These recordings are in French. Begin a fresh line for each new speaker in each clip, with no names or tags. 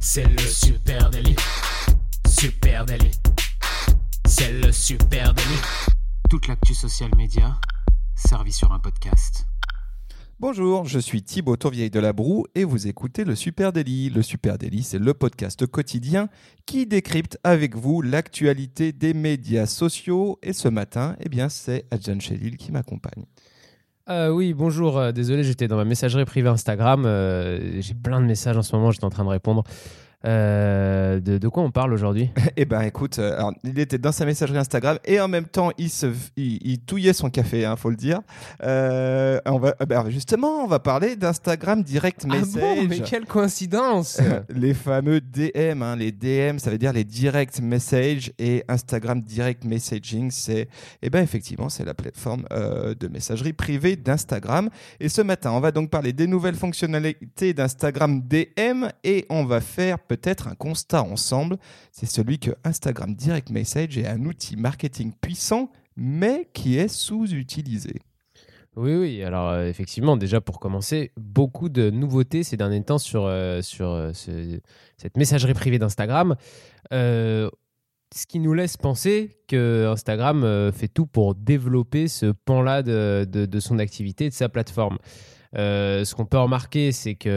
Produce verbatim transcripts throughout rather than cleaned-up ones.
C'est le Super Daily. Super Daily. C'est le Super Daily. Toute l'actu social média servie sur un podcast.
Bonjour, je suis Thibaut Tourvieille de La Broue et vous écoutez le Super Daily. Le Super Daily, c'est le podcast quotidien qui décrypte avec vous l'actualité des médias sociaux. Et ce matin, eh bien, c'est Adjan Chelil qui m'accompagne.
Euh, oui, bonjour. Euh, désolé, j'étais dans ma messagerie privée Instagram. Euh, j'ai plein de messages en ce moment, j'étais en train de répondre. Euh, de, de quoi on parle aujourd'hui ?
Eh ben, écoute, euh, alors, il était dans sa messagerie Instagram et en même temps, il, se, il, il touillait son café, hein, faut le dire. Euh, on va, ben, justement, on va parler d'Instagram Direct Message.
Ah bon, mais quelle coïncidence !
Les fameux D M, hein, les D M, ça veut dire les Direct Message, et Instagram Direct Messaging, c'est, eh ben, effectivement, c'est la plateforme euh, de messagerie privée d'Instagram. Et ce matin, on va donc parler des nouvelles fonctionnalités d'Instagram D M et on va faire peut-être un constat ensemble, c'est celui que Instagram Direct Message est un outil marketing puissant, mais qui est sous-utilisé.
Oui, oui. Alors, euh, effectivement, déjà pour commencer, beaucoup de nouveautés ces derniers temps sur, euh, sur euh, ce, cette messagerie privée d'Instagram. Euh, ce qui nous laisse penser que Instagram euh, fait tout pour développer ce pan-là de, de, de son activité, de sa plateforme. Euh, ce qu'on peut remarquer, c'est que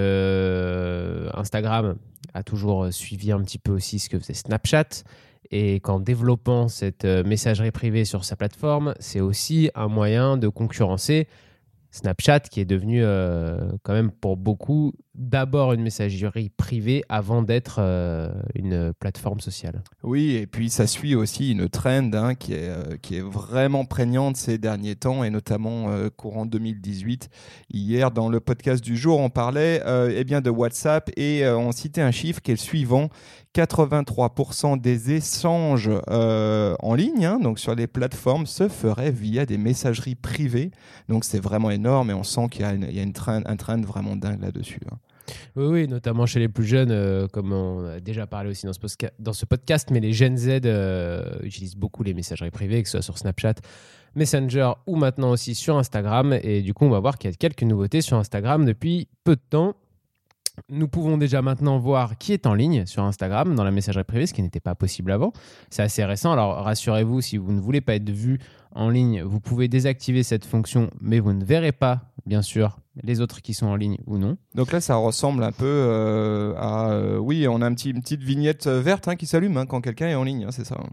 euh, Instagram a toujours suivi un petit peu aussi ce que faisait Snapchat, et qu'en développant cette messagerie privée sur sa plateforme, c'est aussi un moyen de concurrencer Snapchat, qui est devenu euh, quand même pour beaucoup d'abord une messagerie privée avant d'être euh, une plateforme sociale.
Oui, et puis ça suit aussi une trend hein, qui, est, euh, qui est vraiment prégnante ces derniers temps, et notamment euh, courant deux mille dix-huit. Hier, dans le podcast du jour, on parlait euh, eh bien de WhatsApp, et euh, on citait un chiffre qui est le suivant. quatre-vingt-trois pour cent des échanges euh, en ligne, hein, donc sur les plateformes, se feraient via des messageries privées. Donc c'est vraiment énorme, et on sent qu'il y a, une, il y a une trend, un trend vraiment dingue là-dessus. Hein.
Oui, oui, notamment chez les plus jeunes, euh, comme on a déjà parlé aussi dans ce, posca- dans ce podcast, mais les Gen Z euh, utilisent beaucoup les messageries privées, que ce soit sur Snapchat, Messenger ou maintenant aussi sur Instagram. Et du coup, on va voir qu'il y a quelques nouveautés sur Instagram depuis peu de temps. Nous pouvons déjà maintenant voir qui est en ligne sur Instagram dans la messagerie privée, ce qui n'était pas possible avant. C'est assez récent. Alors rassurez-vous, si vous ne voulez pas être vu en ligne, vous pouvez désactiver cette fonction, mais vous ne verrez pas, bien sûr, les autres qui sont en ligne ou non.
Donc là, ça ressemble un peu euh, à... Euh, oui, on a un petit, une petite vignette verte hein, qui s'allume hein, quand quelqu'un est en ligne, hein, c'est ça.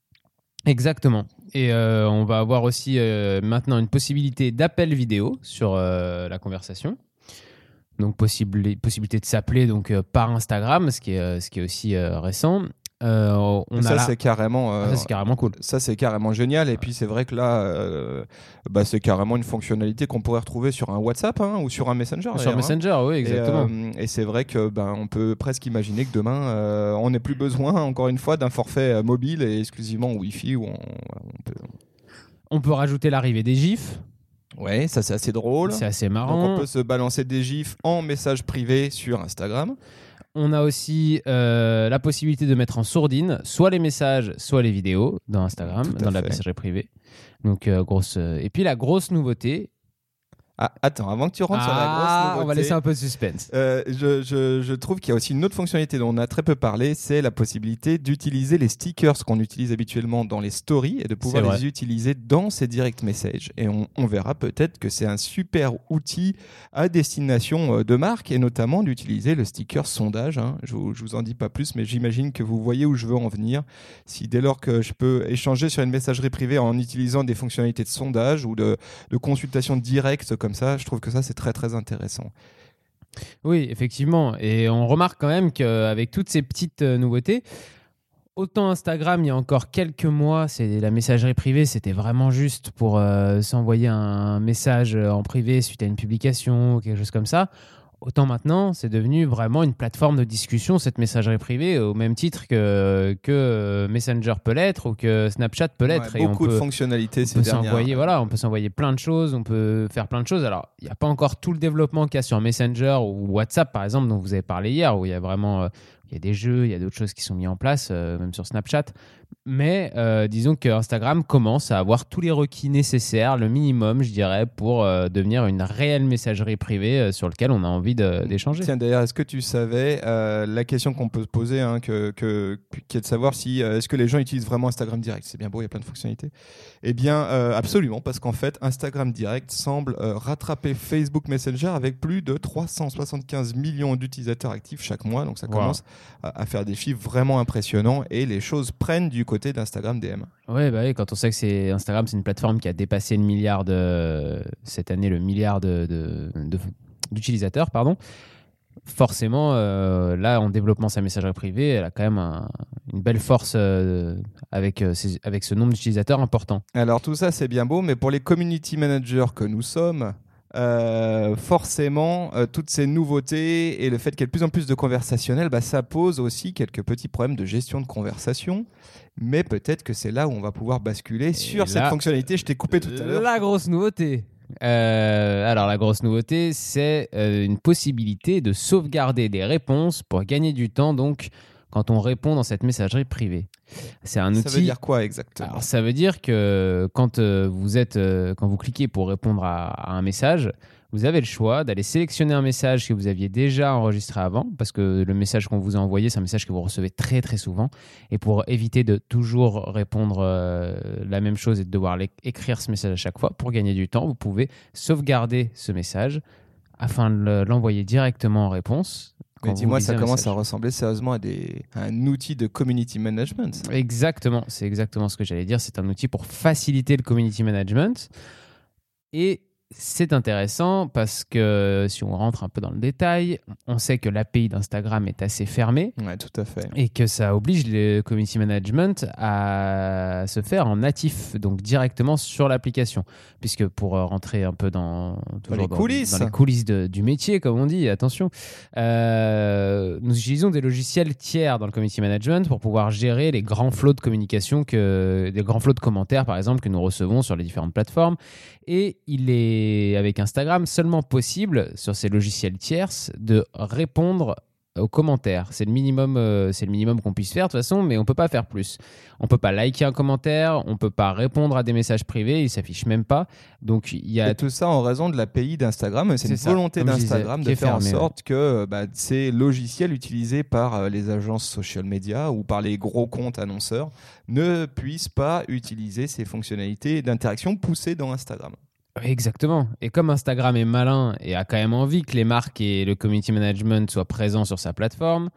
Exactement. Et euh, on va avoir aussi euh, maintenant une possibilité d'appel vidéo sur euh, la conversation. Donc possible, possibilité de s'appeler donc, euh, par Instagram, ce qui est, euh, ce qui est aussi euh, récent. Euh, on
ça,
a là...
c'est carrément, euh,
ah, ça, c'est carrément cool.
Ça, c'est carrément génial. Et puis, c'est vrai que là, euh, bah, c'est carrément une fonctionnalité qu'on pourrait retrouver sur un WhatsApp hein, ou sur un Messenger.
Sur Messenger,
hein.
oui, exactement.
Et, euh, et c'est vrai que bah, on peut presque imaginer que demain, euh, on n'ait plus besoin, encore une fois, d'un forfait euh, mobile et exclusivement Wi-Fi. Où on, on, peut...
on peut rajouter l'arrivée des gifs.
Ouais, ça c'est assez drôle.
C'est assez marrant.
Donc on peut se balancer des gifs en message privé sur Instagram.
On a aussi euh, la possibilité de mettre en sourdine soit les messages, soit les vidéos dans Instagram, dans la messagerie privée. Donc euh, grosse. Euh... Et puis la grosse nouveauté.
Ah, attends, avant que tu rentres
ah,
sur la grosse nouveauté,
on va laisser un peu de suspense.
Euh, je, je, je trouve qu'il y a aussi une autre fonctionnalité dont on a très peu parlé, c'est la possibilité d'utiliser les stickers qu'on utilise habituellement dans les stories et de pouvoir les utiliser dans ces direct messages. Et on, on verra peut-être que c'est un super outil à destination de marque, et notamment d'utiliser le sticker sondage. Hein. Je ne vous en dis pas plus, mais j'imagine que vous voyez où je veux en venir. Si dès lors que je peux échanger sur une messagerie privée en utilisant des fonctionnalités de sondage ou de, de consultation directe comme ça, je trouve que ça c'est très très intéressant.
Oui, effectivement, et on remarque quand même qu'avec toutes ces petites euh, nouveautés, autant Instagram il y a encore quelques mois, c'est la messagerie privée, c'était vraiment juste pour euh, s'envoyer un message en privé suite à une publication ou quelque chose comme ça. Autant maintenant, c'est devenu vraiment une plateforme de discussion, cette messagerie privée, au même titre que, que Messenger peut l'être ou que Snapchat peut l'être.
Ouais,
et
beaucoup
on
de
peut,
fonctionnalités
on
ces
peut
dernières.
s'envoyer, voilà, on peut s'envoyer plein de choses, on peut faire plein de choses. Alors, il n'y a pas encore tout le développement qu'il y a sur Messenger ou WhatsApp, par exemple, dont vous avez parlé hier, où il y a vraiment... Euh, il y a des jeux, il y a d'autres choses qui sont mises en place, euh, même sur Snapchat. Mais euh, disons que Instagram commence à avoir tous les requis nécessaires, le minimum, je dirais, pour euh, devenir une réelle messagerie privée euh, sur laquelle on a envie de, d'échanger.
Tiens, d'ailleurs, est-ce que tu savais euh, la question qu'on peut se poser, hein, que, que, qui est de savoir si euh, est-ce que les gens utilisent vraiment Instagram Direct? C'est bien beau, il y a plein de fonctionnalités. Eh bien, euh, absolument, parce qu'en fait, Instagram Direct semble euh, rattraper Facebook Messenger avec plus de trois cent soixante-quinze millions d'utilisateurs actifs chaque mois. Donc, ça commence wow. à, à faire des chiffres vraiment impressionnants et les choses prennent du côté d'Instagram D M.
Ouais, bah oui, quand on sait que c'est Instagram, c'est une plateforme qui a dépassé le milliard de, cette année, le milliard de, de, de, d'utilisateurs, pardon. Forcément, euh, là, en développant sa messagerie privée, elle a quand même un, une belle force euh, avec, euh, ces, avec ce nombre d'utilisateurs important.
Alors tout ça, c'est bien beau, mais pour les community managers que nous sommes, Euh, forcément, euh, toutes ces nouveautés et le fait qu'il y ait de plus en plus de conversationnel, bah, ça pose aussi quelques petits problèmes de gestion de conversation. Mais peut-être que c'est là où on va pouvoir basculer et sur là, cette fonctionnalité. Je t'ai coupé tout à l'heure.
La grosse nouveauté. Euh, alors la grosse nouveauté, c'est euh, une possibilité de sauvegarder des réponses pour gagner du temps. Donc, quand on répond dans cette messagerie privée. C'est un outil.
Ça veut dire quoi exactement?
Alors, ça veut dire que quand euh, vous êtes, euh, quand vous cliquez pour répondre à, à un message, vous avez le choix d'aller sélectionner un message que vous aviez déjà enregistré avant, parce que le message qu'on vous a envoyé, c'est un message que vous recevez très très souvent. Et pour éviter de toujours répondre euh, la même chose et de devoir écrire ce message à chaque fois, pour gagner du temps, vous pouvez sauvegarder ce message afin de l'envoyer directement en réponse.
Mais dis-moi, ça commence message. à ressembler sérieusement à, des, à un outil de community management. Ça.
Exactement, c'est exactement ce que j'allais dire. C'est un outil pour faciliter le community management. Et c'est intéressant parce que si on rentre un peu dans le détail, on sait que l'A P I d'Instagram est assez fermée.
Ouais, tout à fait.
Et que ça oblige le community management à se faire en natif, donc directement sur l'application. Puisque pour rentrer un peu dans,
dans les coulisses,
dans, dans les coulisses de, du métier, comme on dit, attention, euh, nous utilisons des logiciels tiers dans le community management pour pouvoir gérer les grands flots de communication, que, des grands flots de commentaires, par exemple, que nous recevons sur les différentes plateformes. Et il est, avec Instagram, seulement possible, sur ces logiciels tierces, de répondre aux commentaires. C'est le minimum, euh, c'est le minimum qu'on puisse faire de toute façon, mais on ne peut pas faire plus. On ne peut pas liker un commentaire, on ne peut pas répondre à des messages privés, ils ne s'affichent même pas. Donc, il y a...
Et tout ça en raison de l'A P I d'Instagram. C'est, c'est une ça, volonté d'Instagram disais, de faire fermé, en sorte ouais. que bah, ces logiciels utilisés par euh, les agences social media ou par les gros comptes annonceurs ne puissent pas utiliser ces fonctionnalités d'interaction poussées dans Instagram.
Exactement. Et comme Instagram est malin et a quand même envie que les marques et le community management soient présents sur sa plateforme,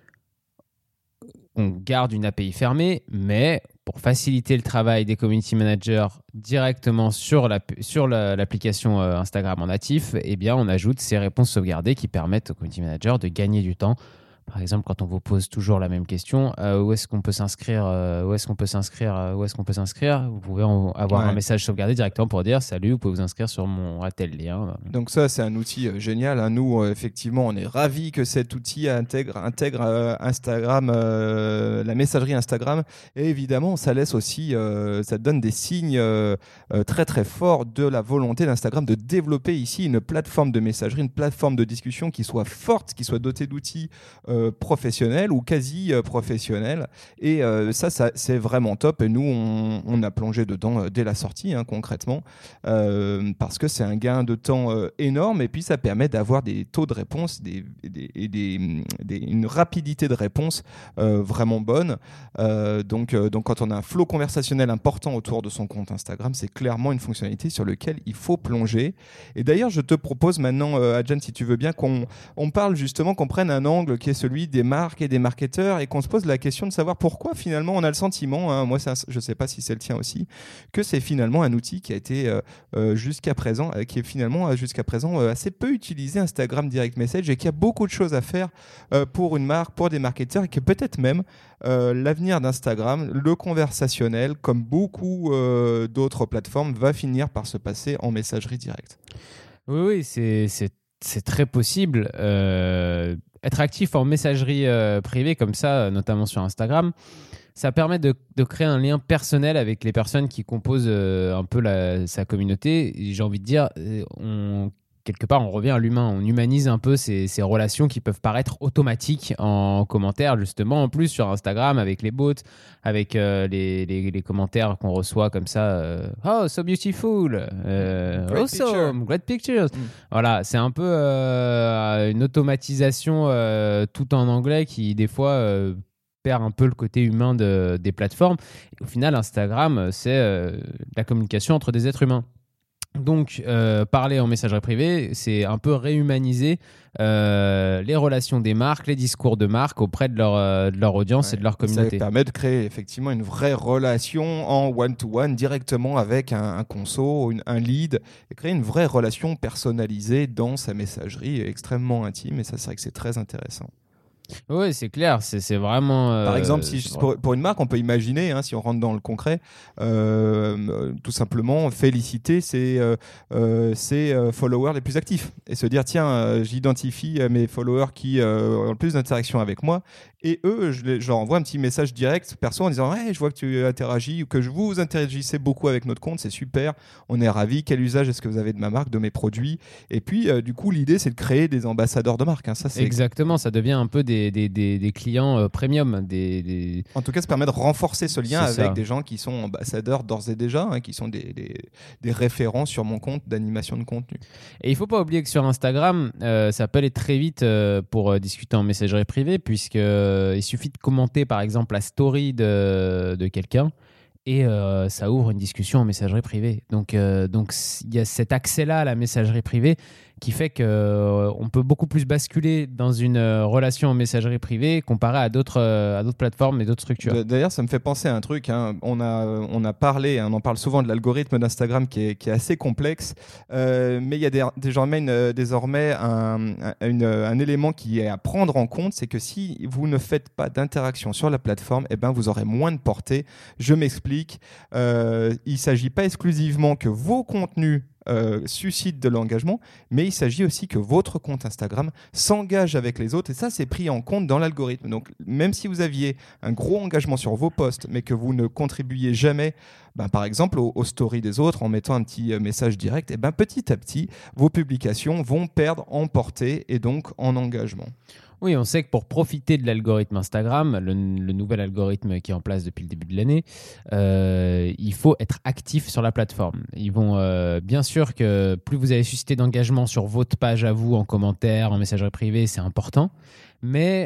on garde une A P I fermée, mais pour faciliter le travail des community managers directement sur, la, sur la, l'application Instagram en natif, eh bien, on ajoute ces réponses sauvegardées qui permettent aux community managers de gagner du temps. Par exemple, quand on vous pose toujours la même question, euh, où est-ce qu'on peut s'inscrire, euh, où est-ce qu'on peut s'inscrire, euh, où est-ce qu'on peut s'inscrire, vous pouvez en, avoir ouais. un message sauvegardé directement pour dire salut, vous pouvez vous inscrire sur mon à tel lien.
Donc ça, c'est un outil euh, génial. Hein. Nous, euh, effectivement, on est ravis que cet outil intègre, intègre euh, Instagram, euh, la messagerie Instagram. Et évidemment, ça laisse aussi, euh, ça donne des signes euh, euh, très très forts de la volonté d'Instagram de développer ici une plateforme de messagerie, une plateforme de discussion qui soit forte, qui soit dotée d'outils euh, professionnel ou quasi euh, professionnel et euh, ça, ça c'est vraiment top et nous on, on a plongé dedans euh, dès la sortie hein, concrètement euh, parce que c'est un gain de temps euh, énorme et puis ça permet d'avoir des taux de réponse des, des, et des, des, une rapidité de réponse euh, vraiment bonne euh, donc, euh, donc quand on a un flow conversationnel important autour de son compte Instagram, c'est clairement une fonctionnalité sur laquelle il faut plonger. Et d'ailleurs je te propose maintenant euh, Adjan, si tu veux bien qu'on on parle justement, qu'on prenne un angle qui est celui des marques et des marketeurs et qu'on se pose la question de savoir pourquoi finalement on a le sentiment, hein, moi c'est un, je ne sais pas si c'est le tien aussi, que c'est finalement un outil qui a été euh, euh, jusqu'à présent, euh, qui est finalement euh, jusqu'à présent euh, assez peu utilisé, Instagram Direct Message, et qui a beaucoup de choses à faire euh, pour une marque, pour des marketeurs, et que peut-être même euh, l'avenir d'Instagram, le conversationnel, comme beaucoup euh, d'autres plateformes, va finir par se passer en messagerie directe.
Oui, oui, c'est, c'est, c'est très possible. Euh... Être actif en messagerie euh, privée comme ça, notamment sur Instagram, ça permet de, de créer un lien personnel avec les personnes qui composent euh, un peu la, sa communauté. Et j'ai envie de dire, on, quelque part, on revient à l'humain. On humanise un peu ces, ces relations qui peuvent paraître automatiques en commentaire, justement. En plus, sur Instagram, avec les bots, avec euh, les, les, les commentaires qu'on reçoit comme ça. Euh, oh, so beautiful. Euh,
great
awesome.
picture.
Great pictures. Mm. Voilà, c'est un peu euh, une automatisation euh, tout en anglais qui, des fois... Euh, perd un peu le côté humain de, des plateformes. Et au final, Instagram, c'est euh, la communication entre des êtres humains. Donc, euh, parler en messagerie privée, c'est un peu réhumaniser euh, les relations des marques, les discours de marques auprès de leur, euh, de leur audience ouais, et de leur communauté.
Ça permet de créer effectivement une vraie relation en one-to-one directement avec un, un conso, une, un lead, et créer une vraie relation personnalisée dans sa messagerie extrêmement intime. Et ça, c'est vrai que c'est très intéressant.
Oui, c'est clair, c'est, c'est vraiment... Euh,
Par exemple, si, pour, pour une marque, on peut imaginer, hein, si on rentre dans le concret, euh, tout simplement féliciter ses, euh, euh, ses euh, followers les plus actifs et se dire, tiens, euh, j'identifie mes followers qui euh, ont le plus d'interactions avec moi et eux, je, les, je leur envoie un petit message direct perso en disant, hey, je vois que tu interagis ou que je vous interagissez beaucoup avec notre compte, c'est super, on est ravis, quel usage est-ce que vous avez de ma marque, de mes produits? Et puis, euh, du coup, l'idée, c'est de créer des ambassadeurs de marque. Hein. Ça, c'est
Exactement, ça devient un peu des Des, des, des clients euh, premium. Des, des...
En tout cas, ça permet de renforcer ce lien
c'est
avec
ça.
des gens qui sont ambassadeurs d'ores et déjà, hein, qui sont des, des, des référents sur mon compte d'animation de contenu.
Et il ne faut pas oublier que sur Instagram, euh, ça peut aller très vite euh, pour euh, discuter en messagerie privée, puisqu'il euh, suffit de commenter par exemple la story de, de quelqu'un et euh, ça ouvre une discussion en messagerie privée. Donc, euh, donc il y a cet accès-là à la messagerie privée qui fait qu'on euh, peut beaucoup plus basculer dans une euh, relation en messagerie privée comparé à d'autres, euh, à d'autres plateformes et d'autres structures.
D'ailleurs, ça me fait penser à un truc. Hein. On, a, on a parlé, hein, on en parle souvent de l'algorithme d'Instagram qui est, qui est assez complexe, euh, mais il y a des, désormais, une, désormais un, un, une, un élément qui est à prendre en compte, c'est que si vous ne faites pas d'interaction sur la plateforme, eh ben, vous aurez moins de portée. Je m'explique. Euh, il ne s'agit pas exclusivement que vos contenus Euh, suscite de l'engagement, mais il s'agit aussi que votre compte Instagram s'engage avec les autres et ça c'est pris en compte dans l'algorithme. Donc même si vous aviez un gros engagement sur vos posts mais que vous ne contribuiez jamais ben, par exemple aux, aux stories des autres en mettant un petit euh, message direct, et ben, petit à petit vos publications vont perdre en portée et donc en engagement.
Oui, on sait que pour profiter de l'algorithme Instagram, le, le nouvel algorithme qui est en place depuis le début de l'année, euh, il faut être actif sur la plateforme. Ils vont, euh, bien sûr que plus vous avez suscité d'engagement sur votre page à vous, en commentaire, en messagerie privée, c'est important. Mais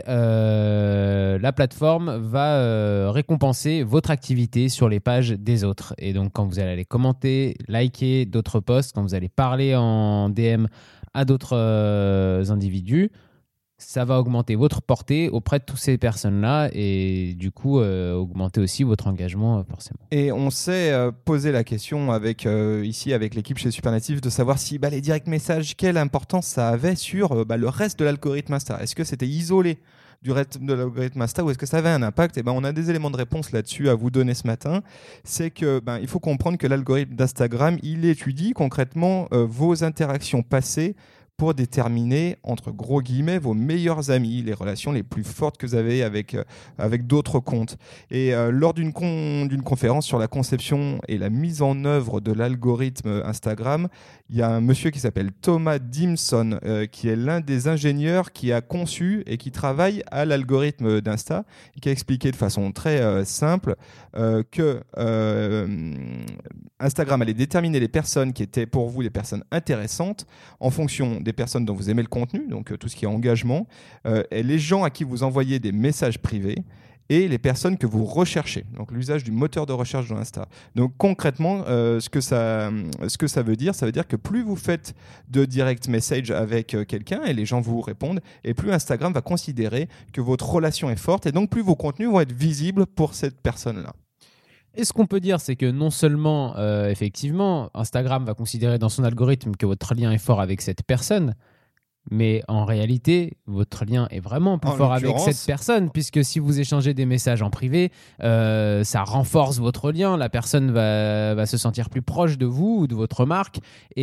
euh, la plateforme va euh, récompenser votre activité sur les pages des autres. Et donc, quand vous allez aller commenter, liker d'autres posts, quand vous allez parler en D M à d'autres euh, individus, ça va augmenter votre portée auprès de toutes ces personnes-là et du coup euh, augmenter aussi votre engagement euh, forcément.
Et on s'est euh, posé la question avec, euh, ici avec l'équipe chez Supernative de savoir si bah, les direct messages, quelle importance ça avait sur euh, bah, le reste de l'algorithme Insta. Est-ce que c'était isolé du reste de l'algorithme Insta ou est-ce que ça avait un impact? Et ben, on a des éléments de réponse là-dessus à vous donner ce matin. C'est que ben, il faut comprendre que l'algorithme d'Instagram, il étudie concrètement euh, vos interactions passées pour déterminer, entre gros guillemets, vos meilleurs amis, les relations les plus fortes que vous avez avec, euh, avec d'autres comptes. Et euh, lors d'une, con, d'une conférence sur la conception et la mise en œuvre de l'algorithme Instagram, il y a un monsieur qui s'appelle Thomas Dimson, euh, qui est l'un des ingénieurs qui a conçu et qui travaille à l'algorithme d'Insta, et qui a expliqué de façon très euh, simple euh, que euh, Instagram allait déterminer les personnes qui étaient pour vous des personnes intéressantes en fonction des personnes dont vous aimez le contenu, donc euh, tout ce qui est engagement, euh, et les gens à qui vous envoyez des messages privés et les personnes que vous recherchez, donc l'usage du moteur de recherche de Insta. Donc concrètement, euh, ce, que ça, ce que ça veut dire, ça veut dire que plus vous faites de direct message avec euh, quelqu'un et les gens vous répondent, et plus Instagram va considérer que votre relation est forte et donc plus vos contenus vont être visibles pour cette personne-là.
Et ce qu'on peut dire, c'est que non seulement, euh, effectivement, Instagram va considérer dans son algorithme que votre lien est fort avec cette personne, Mais en réalité, votre lien est vraiment plus
En
fort avec
l'occurrence-
cette personne, puisque si vous échangez des messages en privé, euh, ça renforce votre lien. La personne va, va se sentir plus proche de vous ou de votre marque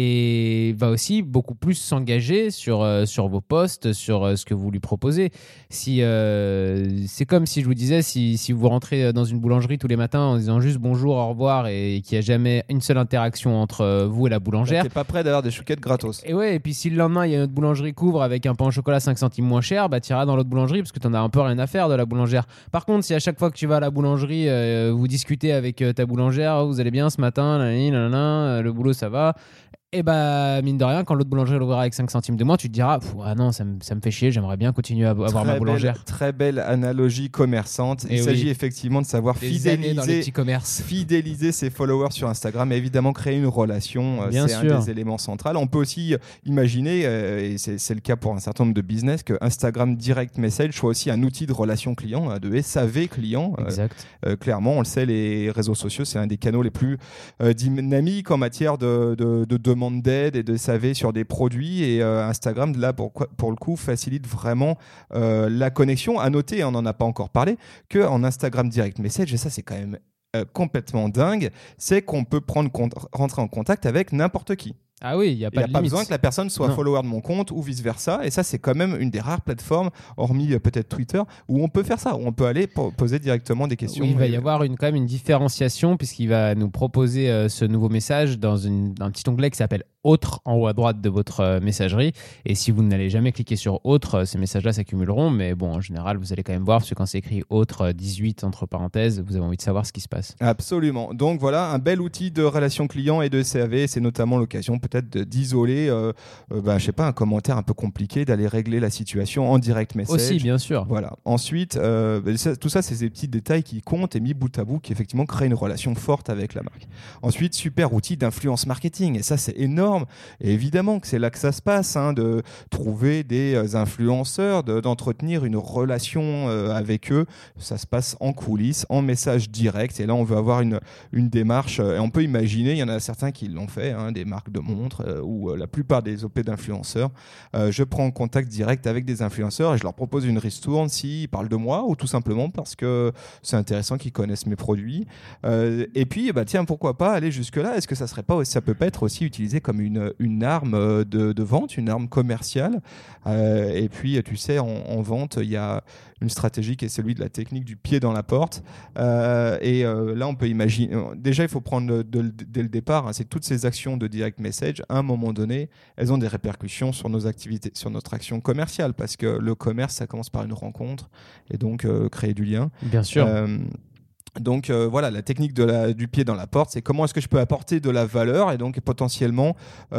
et va aussi beaucoup plus s'engager sur, euh, sur vos posts, sur euh, ce que vous lui proposez. Si, euh, c'est comme si je vous disais, si, si vous rentrez dans une boulangerie tous les matins en disant juste bonjour, au revoir et qu'il n'y a jamais une seule interaction entre euh, vous et la boulangère.
T'es pas prêt d'avoir des chouquettes gratos.
Et ouais, et puis si le lendemain il y a une autre boulangerie couvre avec un pain au chocolat cinq centimes moins cher, bah t'iras dans l'autre boulangerie parce que t'en as un peu rien à faire de la boulangère. Par contre, si à chaque fois que tu vas à la boulangerie, euh, vous discutez avec euh, ta boulangère, oh, vous allez bien ce matin, nanani, nanana, euh, le boulot ça va. Et bah, mine de rien, quand l'autre boulangerie l'ouvrira avec cinq centimes de moins, tu te diras, ah non, ça me, ça me fait chier, j'aimerais bien continuer à avoir ma boulangère.
Belle, très belle analogie commerçante.
Et
Il
oui.
s'agit effectivement de savoir
Des années
fidéliser,
dans les petits commerces.
fidéliser ses followers sur Instagram et évidemment créer une relation.
Bien
c'est
sûr.
un des éléments centraux. On peut aussi imaginer, euh, et c'est, c'est le cas pour un certain nombre de business, que Instagram Direct Message soit aussi un outil de relation client, de S A V client.
Exact.
Euh, clairement, on le sait, les réseaux sociaux, c'est un des canaux les plus euh, dynamiques en matière de, de, de demande d'aide et de S A V sur des produits. Et euh, Instagram, là, pour, pour le coup, facilite vraiment euh, la connexion. À noter, on n'en a pas encore parlé, qu'en Instagram Direct Message, et ça, c'est quand même euh, complètement dingue, c'est qu'on peut prendre compte, rentrer en contact avec n'importe qui.
Ah oui, il n'y a
Il
pas
n'y a
de
pas
limite.
besoin que la personne soit
Non.
follower de mon compte ou vice-versa. Et ça, c'est quand même une des rares plateformes, hormis euh, peut-être Twitter, où on peut faire ça, où on peut aller po- poser directement des questions.
Oui, il va
Et-
y avoir une, quand même une différenciation puisqu'il va nous proposer euh, ce nouveau message dans une, un petit onglet qui s'appelle Autre en haut à droite de votre euh, messagerie. Et si vous n'allez jamais cliquer sur Autre, euh, ces messages-là s'accumuleront. Mais bon, en général, vous allez quand même voir parce que quand c'est écrit Autre euh, dix-huit entre parenthèses, vous avez envie de savoir ce qui se passe.
Absolument. Donc voilà, un bel outil de relation client et de S A V. C'est notamment l'occasion peut-être de, d'isoler, euh, euh, bah, je sais pas, un commentaire un peu compliqué, d'aller régler la situation en direct message.
Aussi, bien sûr.
Voilà. Ensuite, euh, ça- tout ça, c'est des petits détails qui comptent et mis bout à bout qui effectivement créent une relation forte avec la marque. Ensuite, super outil d'influence marketing. Et ça, c'est énorme. Et évidemment que c'est là que ça se passe, hein, de trouver des euh, influenceurs, de, d'entretenir une relation euh, avec eux. Ça se passe en coulisses, en message direct. Et là, on veut avoir une, une démarche. Euh, et on peut imaginer, il y en a certains qui l'ont fait, hein, des marques de montres euh, ou euh, la plupart des O P d'influenceurs. Euh, je prends contact direct avec des influenceurs et je leur propose une ristourne s'ils parlent de moi ou tout simplement parce que c'est intéressant qu'ils connaissent mes produits. Euh, et puis, bah, tiens, pourquoi pas aller jusque-là? Est-ce que ça serait pas aussi, ça peut pas être aussi utilisé comme une, une arme de, de vente, une arme commerciale? Euh, et puis, tu sais, en, en vente, il y a une stratégie qui est celui de la technique du pied dans la porte. Euh, et euh, là, on peut imaginer. Déjà, il faut prendre de, de, de, dès le départ, hein, c'est toutes ces actions de direct message. À un moment donné, elles ont des répercussions sur nos activités, sur notre action commerciale, parce que le commerce, ça commence par une rencontre et donc euh, créer du lien.
Bien sûr.
Euh, Donc euh, voilà, la technique de la, du pied dans la porte, c'est comment est-ce que je peux apporter de la valeur et donc potentiellement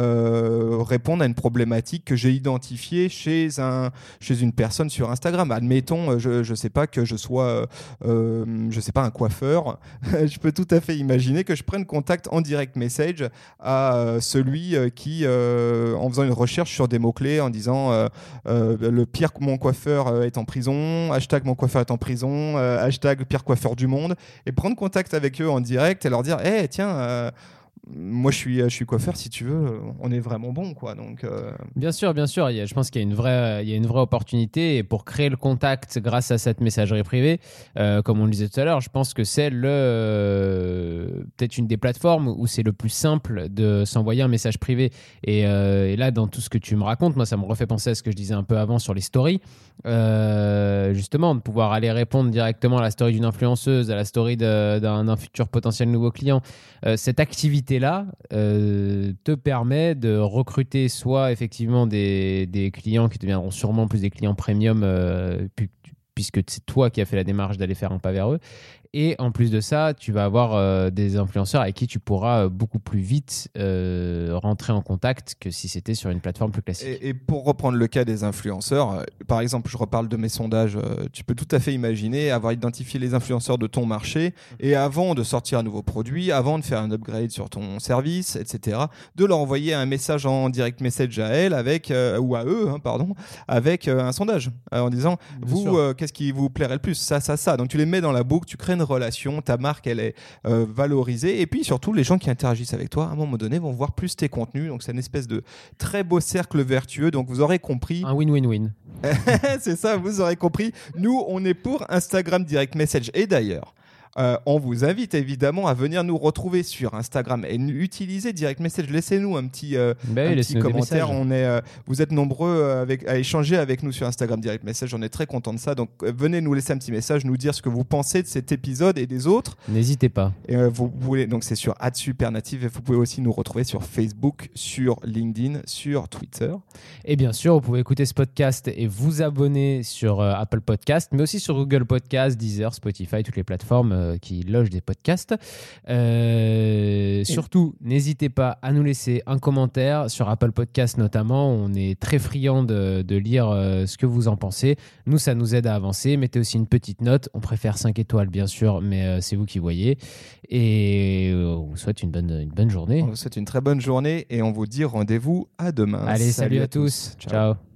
euh, répondre à une problématique que j'ai identifiée chez, un, chez une personne sur Instagram. Admettons, je ne sais pas que je sois euh, je sais pas, un coiffeur. Je peux tout à fait imaginer que je prenne contact en direct message à euh, celui qui, euh, en faisant une recherche sur des mots-clés, en disant euh, euh, le pire mon coiffeur est en prison, hashtag mon coiffeur est en prison, euh, hashtag pire coiffeur du monde, et prendre contact avec eux en direct et leur dire hey, tiens euh, moi je suis je suis coiffeur, si tu veux on est vraiment bon quoi. Donc euh...
bien sûr bien sûr il y a, je pense qu'il y a une vraie il y a une vraie opportunité et pour créer le contact grâce à cette messagerie privée euh, comme on le disait tout à l'heure, je pense que c'est le euh, peut-être une des plateformes où c'est le plus simple de s'envoyer un message privé et, euh, et là dans tout ce que tu me racontes, moi ça me refait penser à ce que je disais un peu avant sur les stories, euh, justement de pouvoir aller répondre directement à la story d'une influenceuse, à la story de, d'un, d'un futur potentiel nouveau client. Euh, cette activité là euh, te permet de recruter soit effectivement des, des clients qui deviendront sûrement plus des clients premium euh, pu, puisque c'est toi qui as fait la démarche d'aller faire un pas vers eux. Et en plus de ça, tu vas avoir euh, des influenceurs avec qui tu pourras euh, beaucoup plus vite euh, rentrer en contact que si c'était sur une plateforme plus classique.
Et, et pour reprendre le cas des influenceurs, euh, par exemple, je reparle de mes sondages, euh, tu peux tout à fait imaginer avoir identifié les influenceurs de ton marché et avant de sortir un nouveau produit, avant de faire un upgrade sur ton service, et cetera, de leur envoyer un message en direct message à elle avec, euh, ou à eux, hein, pardon, avec euh, un sondage euh, en disant,
Bien
vous, euh, qu'est-ce qui vous plairait le plus? Ça, ça, ça. Donc tu les mets dans la boucle, tu crées une relation, ta marque elle est euh, valorisée et puis surtout les gens qui interagissent avec toi à un moment donné vont voir plus tes contenus, donc c'est une espèce de très beau cercle vertueux, donc vous aurez compris.
Un win-win-win.
C'est ça, vous aurez compris. Nous, on est pour Instagram Direct Message. Et d'ailleurs, euh, on vous invite évidemment à venir nous retrouver sur Instagram et utiliser Direct Message. Laissez-nous un petit, euh,
bah oui,
un petit commentaire. On est, euh, vous êtes nombreux avec, à échanger avec nous sur Instagram Direct Message. On est très content de ça. Donc, euh, venez nous laisser un petit message, nous dire ce que vous pensez de cet épisode et des autres.
N'hésitez pas.
Et, euh, vous pouvez, donc, c'est sur arobase supernative et vous pouvez aussi nous retrouver sur Facebook, sur LinkedIn, sur Twitter.
Et bien sûr, vous pouvez écouter ce podcast et vous abonner sur euh, Apple Podcast, mais aussi sur Google Podcast, Deezer, Spotify, toutes les plateformes euh, qui logent des podcasts. Euh, surtout, n'hésitez pas à nous laisser un commentaire sur Apple Podcast notamment. On est très friands de, de lire euh, ce que vous en pensez. Nous, ça nous aide à avancer. Mettez aussi une petite note. On préfère cinq étoiles, bien sûr, mais euh, c'est vous qui voyez. Et euh, on vous souhaite une bonne, une bonne journée.
On vous souhaite une très bonne journée et on vous dit rendez-vous à demain.
Allez, salut, salut à, à tous. tous. Ciao. Ciao.